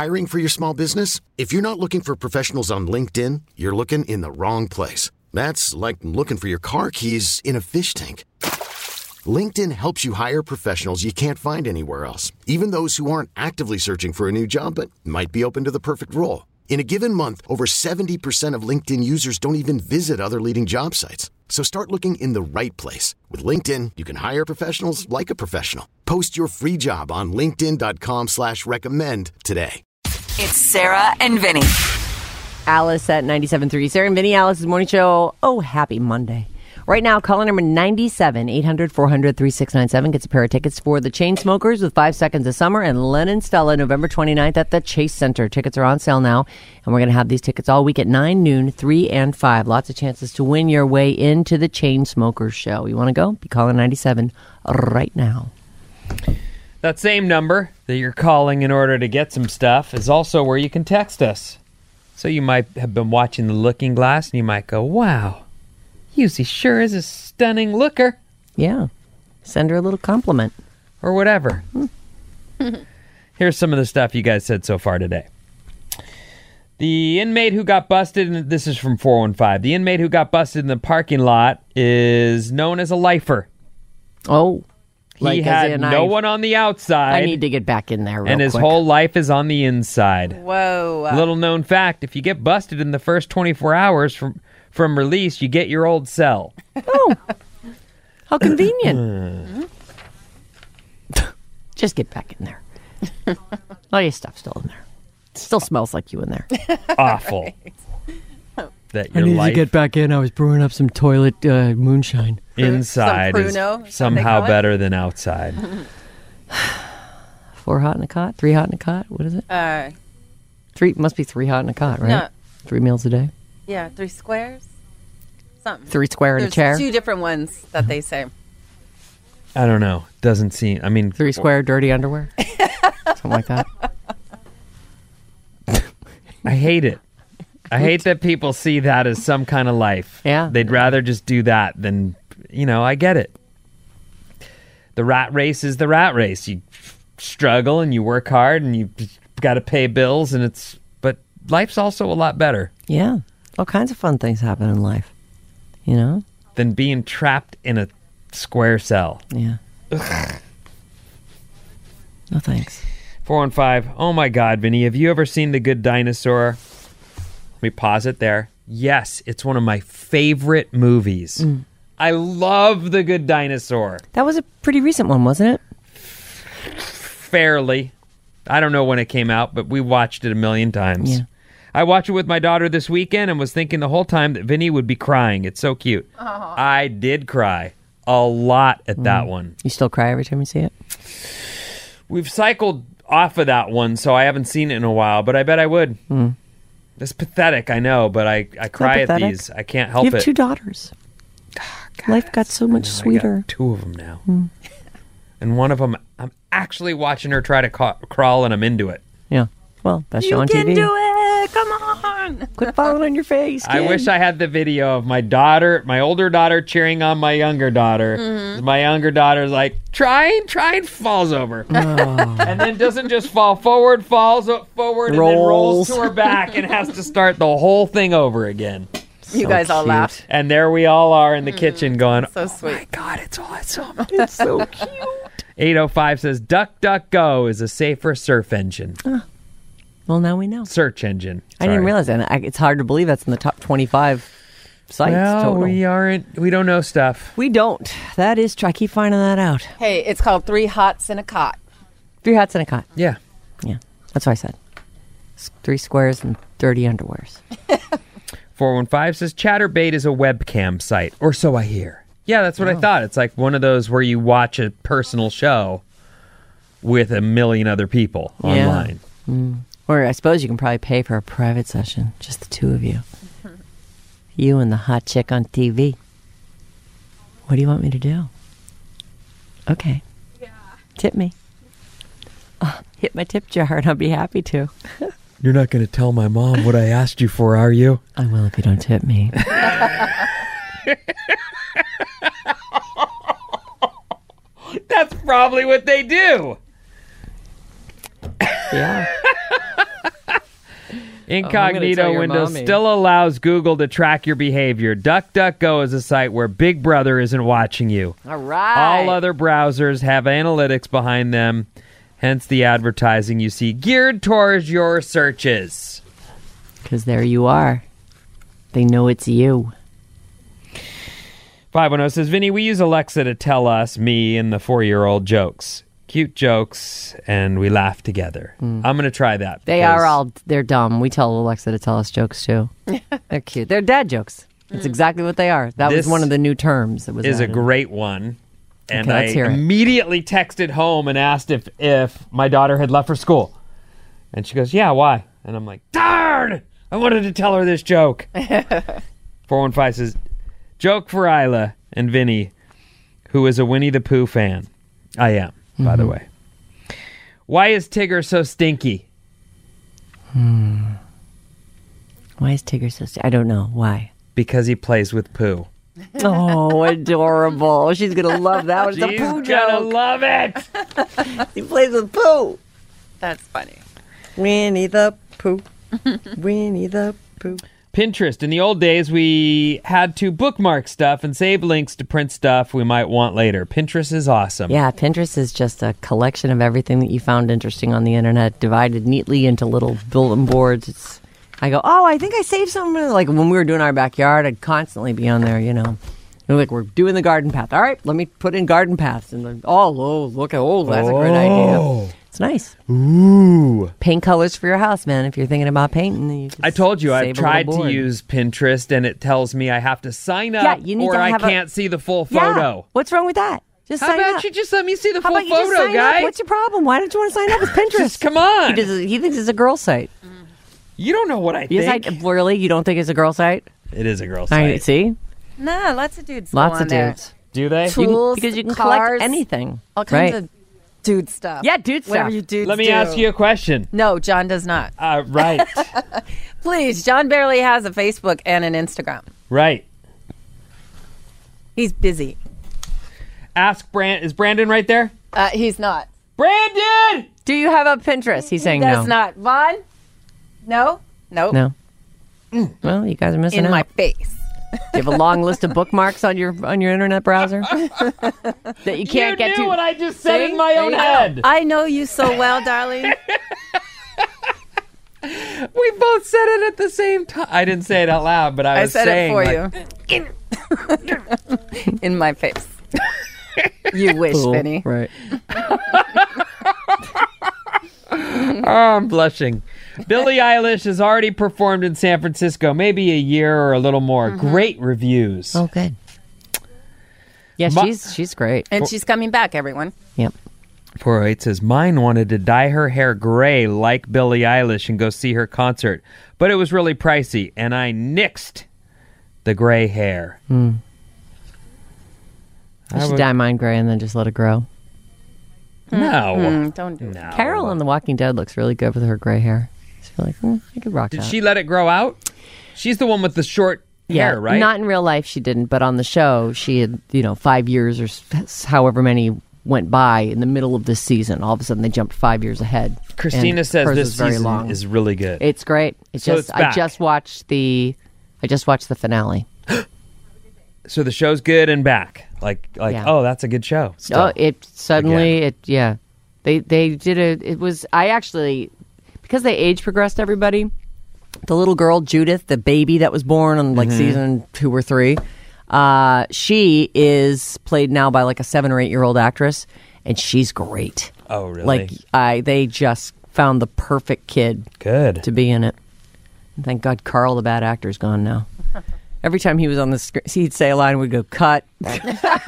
Hiring for your small business? If you're not looking for professionals on LinkedIn, you're looking in the wrong place. That's like looking for your car keys in a fish tank. LinkedIn helps you hire professionals you can't find anywhere else, even those who aren't actively searching for a new job but might be open to the perfect role. In a given month, over 70% of LinkedIn users don't even visit other leading job sites. So start looking in the right place. With LinkedIn, you can hire professionals like a professional. Post your free job on linkedin.com/recommend today. It's Sarah and Vinny. Alice at 97.3. Sarah and Vinny, Alice's morning show. Oh, happy Monday. Right now, caller number 97, 800-400-3697 gets a pair of tickets for the Chainsmokers with 5 Seconds of Summer and Lennon Stella November 29th at the Chase Center. Tickets are on sale now, and we're going to have these tickets all week at 9, noon, 3, and 5. Lots of chances to win your way into the Chainsmokers show. You want to go? Be calling 97 right now. That same number that you're calling in order to get some stuff is also where you can text us. So you might have been watching The Looking Glass, and you might go, wow, Yusey sure is a stunning looker. Yeah. Send her a little compliment. Or whatever. Here's some of the stuff you guys said so far today. The inmate who got busted, and this is from 415, the inmate who got busted in the parking lot is known as a lifer. Oh. He had no one on the outside. I need to get back in there real and his quick. whole life is on the inside. Whoa. Little known fact, if you get busted in the first 24 hours from release, you get your old cell. Oh, how convenient. Just get back in there. All your stuff's still in there. Still smells like you in there. Awful. That your I needed life to get back in. I was brewing up some toilet moonshine. inside Some is Pruno, somehow better than outside. 4 hot in a cot? 3 hot in a cot? What is it? 3 must be 3 hot in a cot, right? No. 3 meals a day? Yeah, 3 squares? Something. 3 square in a chair? There's 2 different ones that they say. I don't know. Doesn't seem. I mean, 3 square dirty underwear? Something like that. I hate it. I hate that people see that as some kind of life. Yeah. They'd rather just do that than, I get it. The rat race is the rat race. You struggle and you work hard and you got to pay bills but life's also a lot better. Yeah. All kinds of fun things happen in life. Than being trapped in a square cell. Yeah. No thanks. 415. Oh my God, Vinny, have you ever seen The Good Dinosaur? Let me pause it there. Yes, it's one of my favorite movies. I love The Good Dinosaur. That was a pretty recent one, wasn't it? Fairly. I don't know when it came out, but we watched it a million times. Yeah. I watched it with my daughter this weekend and was thinking the whole time that Vinny would be crying. It's so cute. I did cry a lot at that one. You still cry every time you see it? We've cycled off of that one, so I haven't seen it in a while, but I bet I would. It's pathetic, I know, but I cry at pathetic. these. I can't help You have it. 2 daughters. Life got so much I sweeter. got 2 of them now. And one of them, I'm actually watching her try to crawl, and I'm into it. Yeah. Well, that's You on can TV. do it! Come on! Quit falling on your face, I kid. wish I had the video of my older daughter cheering on my younger daughter. My younger daughter's like, try and falls over. And then doesn't just fall forward, falls forward, and then rolls to her back and has to start the whole thing over again. You guys all cute. laughed. And there we all are in the kitchen going, So sweet. my God, it's awesome. It's so cute. 805 says, DuckDuckGo is a safer search engine. Well, now we know. Search engine. I didn't Sorry. realize that. It's hard to believe that's in the top 25 sites Well, total. we don't know stuff. We don't. That is true. I keep finding that out. Hey, it's called 3 hots in a cot. 3 hots in a cot. Yeah. Yeah. That's what I said. 3 squares and 30 underwears. 415 says Chatterbait is a webcam site, or so I hear. Yeah, that's what I thought. It's like one of those where you watch a personal show with a million other people online. Or I suppose you can probably pay for a private session. Just the 2 of you. You and the hot chick on TV. What do you want me to do? Okay. Yeah. Tip me. Hit my tip jar and I'll be happy to. You're not going to tell my mom what I asked you for, are you? I will if you don't tip me. That's probably what they do. Yeah. Incognito tell your window mommy. still allows Google to track your behavior. DuckDuckGo is a site where Big Brother isn't watching you. All right. All other browsers have analytics behind them, hence the advertising you see geared towards your searches. Because there you are. They know it's you. 510 says, Vinny, we use Alexa to tell us, me and the 4-year-old, jokes. Cute jokes, and we laugh together. I'm going to try that. They're dumb. We tell Alexa to tell us jokes too. They're cute. They're dad jokes. That's exactly what they are. That was This one of the new terms that was is a added. great one. And Okay, I let's hear it. immediately texted home and asked if my daughter had left for school. And she goes, yeah, why? And I'm like, darn! I wanted to tell her this joke. 415 says, joke for Isla and Vinny, who is a Winnie the Pooh fan. I am, by the way. Why is Tigger so stinky? Why is Tigger so I don't know. Why? Because he plays with Pooh. Oh, adorable. She's going to love that one. It's a She's Pooh gonna joke. love it. He plays with Pooh. That's funny. Winnie the Pooh. Winnie the Pooh. Pinterest. In the old days, we had to bookmark stuff and save links to print stuff we might want later. Pinterest is awesome. Yeah, Pinterest is just a collection of everything that you found interesting on the internet, divided neatly into little bulletin boards. I go, oh, I think I saved something. Like when we were doing our backyard, I'd constantly be on there, you know. Like, we're doing the garden path. All right, let me put in garden paths. And then, look at, that's a great idea. It's nice. Ooh. Paint colors for your house, man. If you're thinking about painting, you just I told you, I've save a tried little to board. use Pinterest, and it tells me I have to sign up Yeah, you need or to I have can't see the full Yeah. photo. What's wrong with that? Just How sign about up. you just let me see the How full about you just photo, sign guy? up? What's your problem? Why don't you want to sign up with Pinterest? Just come on. He thinks it's a girl site. You don't know what I Yes, think. really? You don't think it's a girl site? It is a girl I site. see. Nah, lots of dudes. Lots go on of there. dudes. Do they? Tools, Because you can cars, collect anything. all kinds right? of dude stuff. Yeah, dude Whatever stuff. you dudes Let me do. ask you a question. No, John does not. Right. Please, John barely has a Facebook and an Instagram. Right. He's busy. Ask Brand. Is Brandon right there? He's not. Brandon! Do you have a Pinterest? He's saying That's no. not. Vaughn? No? Nope. No. Well, you guys are missing In out. my face. Do you have a long list of bookmarks on your internet browser that you can't get knew to? what I just said See? in my own head. I know you so well, darling. We both said it at the same time. I didn't say it out loud, but I I was said saying it for you. In my face. You wish, Cool. Vinny. Right. Oh, I'm blushing. Billie Eilish has already performed in San Francisco, maybe a year or a little more. Great reviews. Oh, good. Yeah, Ma- she's great. And she's coming back, everyone. Yep. 408 says, mine wanted to dye her hair gray like Billie Eilish and go see her concert, but it was really pricey, and I nixed the gray hair. I should dye mine gray and then just let it grow. No. Don't do it. No. Carol on The Walking Dead looks really good with her gray hair. I feel like I could rock Did that. she let it grow out? She's the one with the short hair, right? Not in real life, she didn't, but on the show, she had 5 years or however many went by in the middle of this season. All of a sudden, they jumped 5 years ahead. Christina And says hers this was very season long. is really good. It's great. So it's I back. just watched the finale. So the show's good and back. Like Yeah. oh, that's a good show. Still. Oh, it suddenly They did it was I actually, because they age progressed everybody. The little girl Judith, the baby that was born on season 2 or 3, she is played now by like a 7 or 8 year old actress, and she's great. Oh, really? Like they just found the perfect kid Good. to be in it. And thank God Carl, the bad actor, is gone now. Every time he was on the screen, he'd say a line, we'd go, cut. Let's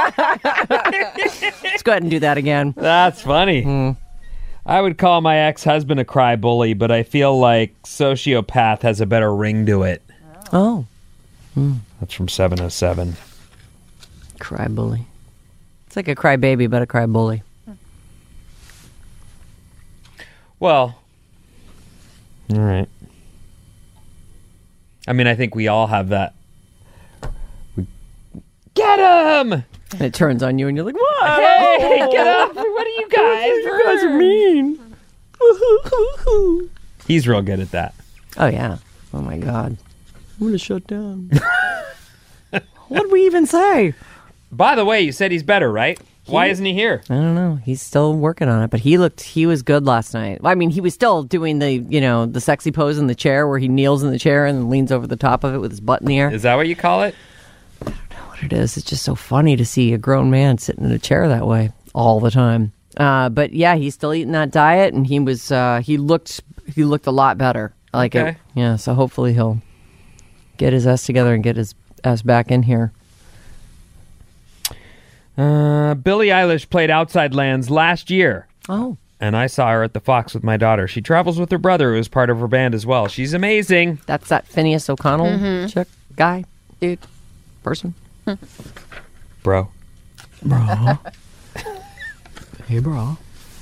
go ahead and do that again. That's funny. I would call my ex-husband a cry bully, but I feel like sociopath has a better ring to it. Oh, That's from 707. cry bully. It's like a cry baby, but a cry bully. Well, all right. I mean, I think we all have that. Get him! And it turns on you, and you're like, what? Hey, get up! What are you guys? You guys are mean. He's real good at that. Oh, yeah. Oh, my God. I'm going to shut down. What did we even say? By the way, you said he's better, right? Why isn't he here? I don't know. He's still working on it, but he was good last night. I mean, he was still doing the sexy pose in the chair where he kneels in the chair and leans over the top of it with his butt in the air. Is that what you call it? I don't know what it is. It's just so funny to see a grown man sitting in a chair that way all the time. But yeah, he's still eating that diet, and he looked a lot better. Okay. Yeah, so hopefully he'll get his ass together and get his ass back in here. Billie Eilish played Outside Lands last year. Oh. And I saw her at the Fox with my daughter. She travels with her brother, who is part of her band as well. She's amazing. That's that Phineas O'Connell chick, guy, dude, person. Bro. Hey, bro.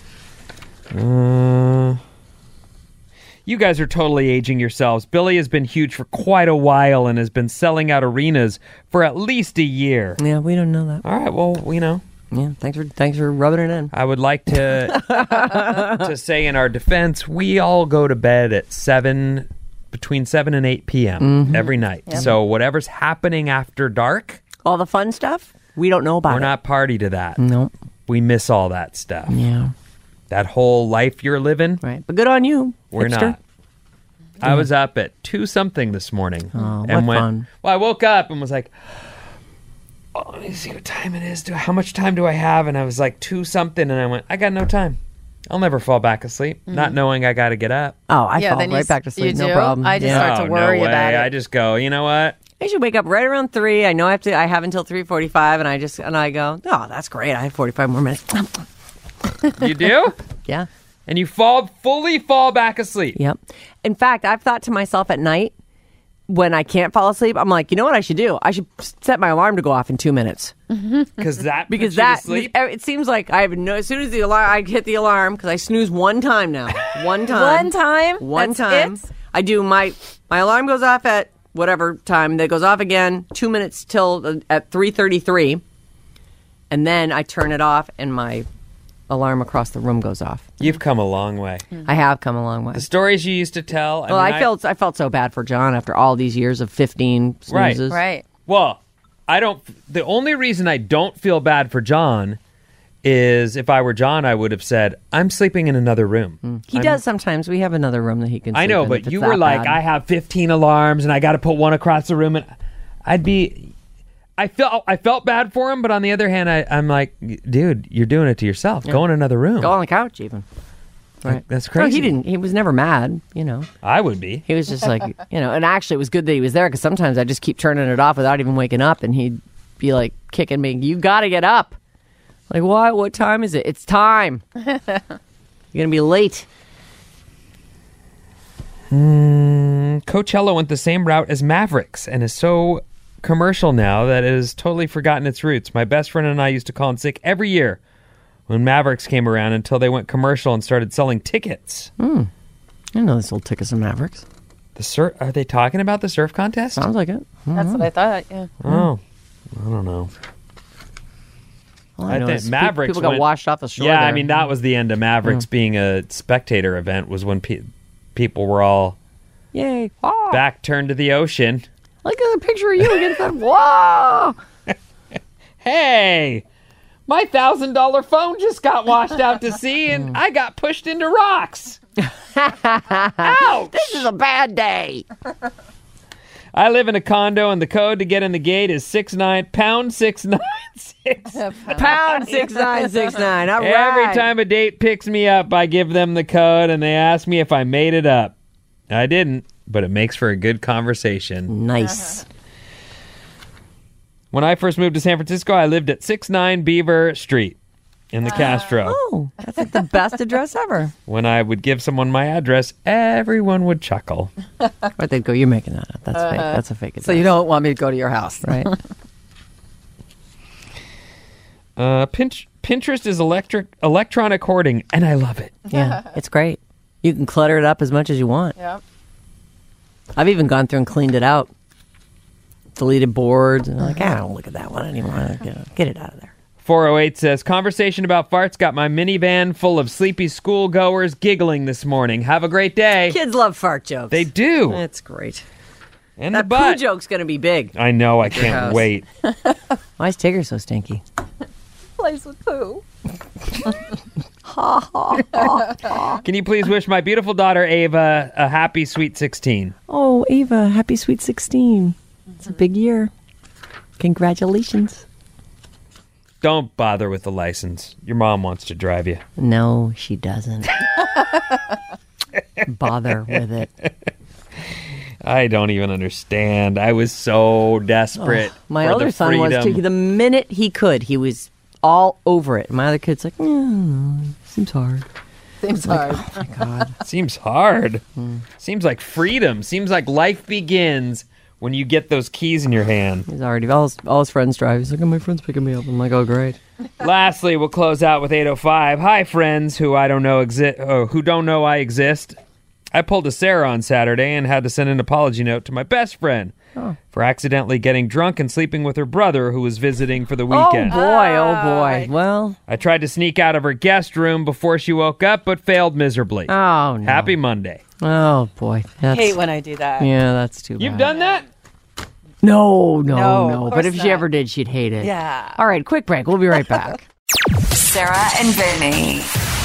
You guys are totally aging yourselves. Billie has been huge for quite a while and has been selling out arenas for at least a year. Yeah, we don't know that. All right, well, Yeah, thanks for rubbing it in. I would like to to say in our defense, we all go to bed at between 7 and 8 p.m. every night. Yep. So whatever's happening after dark, All the fun stuff, we don't know about we're it. not party to that. No. We miss all that stuff. Yeah. That whole life you're living, Right. But good on you. we're hipster. not. I was up at 2-something this morning. Oh, what and fun. Well, I woke up and was like, oh, let me see what time it is. How much time do I have? And I was like 2-something, and I went, I got no time. I'll never fall back asleep, not knowing I got to get up. Oh, I Yeah, fall then you right back to sleep. you No do? problem. I just yeah. start to worry no way. about it. I just go, you know what? I should wake up right around 3. I know I have until 3:45, and I go, oh, that's great. I have 45 more minutes. You do? Yeah. And you fully fall back asleep. Yep. In fact, I've thought to myself at night when I can't fall asleep, I'm like, you know what I should do? I should set my alarm to go off in 2 minutes. Because that Because puts you to that sleep? it seems like I have no. As soon as I hit the alarm, because I snooze one time now. One time. One That's time. it? I do my alarm goes off at whatever time. That goes off again 2 minutes till at 3:33, and then I turn it off, and my alarm across the room goes off. You've come a long way. I have come a long way. The stories you used to tell. Well, I felt so bad for John after all these years of 15 snoozes. Right. Well, I don't. The only reason I don't feel bad for John is if I were John, I would have said, I'm sleeping in another room. He does sometimes. We have another room that he can sleep I know, in but if it's you that were like, bad. I have 15 alarms and I got to put one across the room. And I felt bad for him, but on the other hand, I'm like, dude, you're doing it to yourself. Go in another room. Go on the couch even. Right. That's No, crazy. he didn't. He was never mad, you know. I would be. He was just like, and actually it was good that he was there because sometimes I just keep turning it off without even waking up and he'd be like kicking me, you got to get up. Like, what? What time is it? It's time. You're going to be late. Coachella went the same route as Mavericks and is so commercial now that it has totally forgotten its roots. My best friend and I used to call in sick every year when Mavericks came around until they went commercial and started selling tickets. I know they sold tickets to Mavericks. Are they talking about the surf contest? Sounds like it. That's what I thought. Yeah. Oh, I don't know. All I know think is Mavericks people got went- washed off the shore. Yeah, there. I mean, that was the end of Mavericks being a spectator event was when people were all Yay. Oh, back turned to the ocean. look at the picture of you against that. Whoa. Hey, my $1,000 phone just got washed out to sea and I got pushed into rocks. Ouch! This is a bad day. I live in a condo and the code to get in the gate is 69 pound 696. Pound 6969. All right. Every time a date picks me up, I give them the code and they ask me if I made it up. I didn't, but it makes for a good conversation. Nice. When I first moved to San Francisco, I lived at 69 Beaver Street in the Castro. Oh, that's like the best address ever. When I would give someone my address, everyone would chuckle. Or they'd go, you're making that up. That's fake. That's a fake address. So you don't want me to go to your house, right? Pinterest is electronic hoarding, and I love it. Yeah, it's great. You can clutter it up as much as you want. Yep. I've even gone through and cleaned it out. Deleted boards. And I'm like, I don't look at that one anymore. Get it out of there. 408 says, conversation about farts got my minivan full of sleepy schoolgoers giggling this morning. Have a great day. Kids love fart jokes. They do. That's great. And That the butt. poo joke's going to be big. I know. I your can't house. wait. Why is Tigger so stinky? Plays with poo. Can you please wish my beautiful daughter Ava a happy sweet 16? Oh, Ava, happy sweet 16. It's a big year. Congratulations. Don't bother with the license. Your mom wants to drive you. No, she doesn't. Bother with it. I don't even understand. I was so desperate. My for other the son was freedom. too. The minute he could, he was all over it. My other kid's like, seems hard. Seems hard. Oh my God. Seems hard. Seems like freedom. Seems like life begins when you get those keys in your hand. He's already, all his friends drive. He's like, oh, my friend's picking me up. I'm like, oh, great. Lastly, we'll close out with 805. Hi, friends who I don't know who don't know I exist. I pulled a Sarah on Saturday and had to send an apology note to my best friend for accidentally getting drunk and sleeping with her brother who was visiting for the weekend. Oh, boy. Well, I tried to sneak out of her guest room before she woke up, but failed miserably. oh, no. Happy Monday. Oh, boy. That's, Hate when I do that. yeah, that's too bad. You've done that? No. No, of But if course she not. ever did, she'd hate it. Yeah. All right, quick break. We'll be right back. Sarah and Vinny.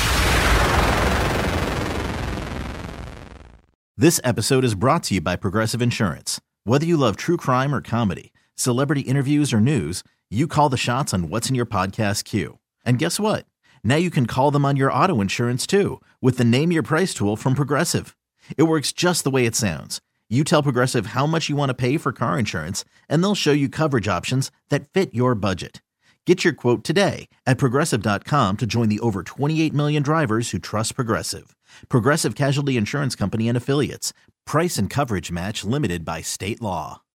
This episode is brought to you by Progressive Insurance. Whether you love true crime or comedy, celebrity interviews or news, you call the shots on what's in your podcast queue. And guess what? Now you can call them on your auto insurance too with the Name Your Price tool from Progressive. It works just the way it sounds. You tell Progressive how much you want to pay for car insurance, and they'll show you coverage options that fit your budget. Get your quote today at Progressive.com to join the over 28 million drivers who trust Progressive. Progressive Casualty Insurance Company and Affiliates. Price and coverage match limited by state law.